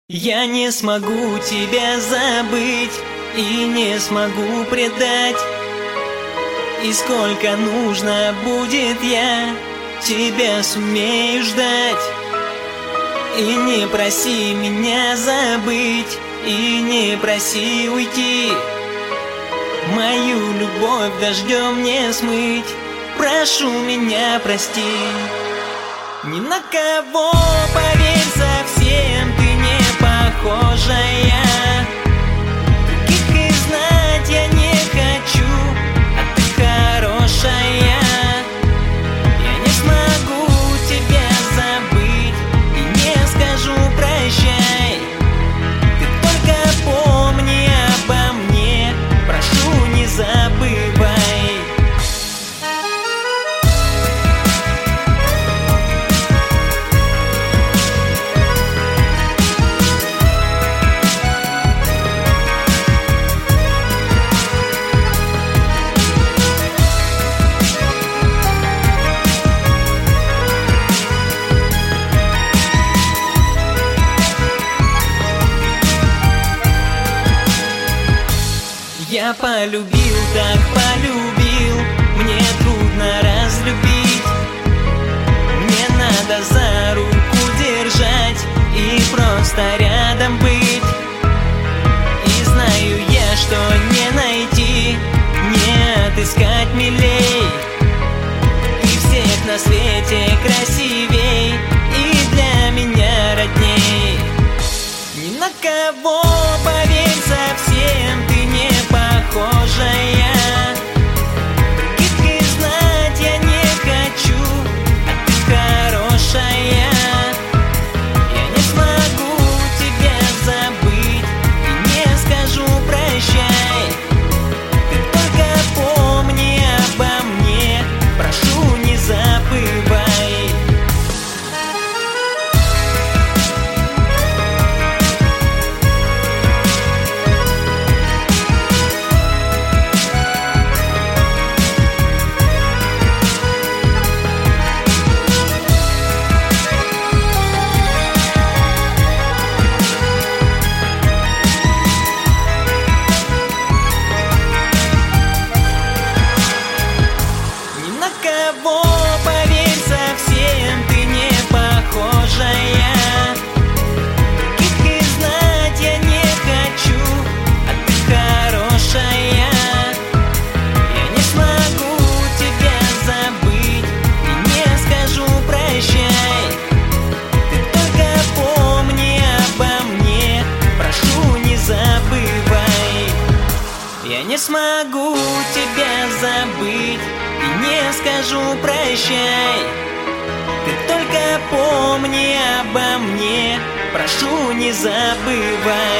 Я не смогу тебя забыть и не смогу предать. И сколько нужно будет, я тебя сумею ждать. И не проси меня забыть, и не проси уйти. Мою любовь дождем не смыть, прошу меня прости. Ни на кого, поверь, совсем ты не похожая. Других и знать я не хочу, а ты хорошая. Я не смогу тебя забыть и не скажу прощай. Ты только помни обо мне, прошу, не забывай. Я полюбил, так полюбил, мне трудно разлюбить. Мне надо за руку держать и просто рядом быть. И знаю я, что не найти, не отыскать милей. И всех на свете красивей, и для меня родней. Ни на кого, поверь, совсем ты не похожая. Других и знать я не хочу, а ты хорошая. Я не смогу тебя забыть и не скажу прощай. Ты только помни обо мне, прошу, не забывай. Кого, поверь, совсем ты не похожая. Других и знать я не хочу, а ты хорошая. Я не смогу тебя забыть и не скажу прощай. Ты только помни обо мне, прошу, не забывай. Я не смогу тебя забыть и не скажу прощай. Ты только помни обо мне, прошу, не забывай.